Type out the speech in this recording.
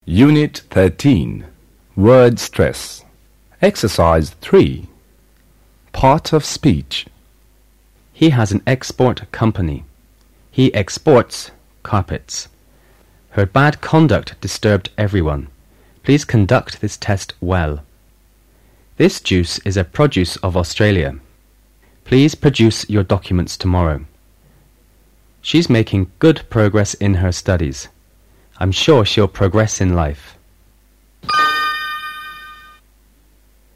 Unit 13. Word stress. Exercise 3. Part of speech. He has an export company. He exports carpets. Her bad conduct disturbed everyone. Please conduct this test well. This juice is a produce of Australia. Please produce your documents tomorrow. She's making good progress in her studies. I'm sure she'll progress in life.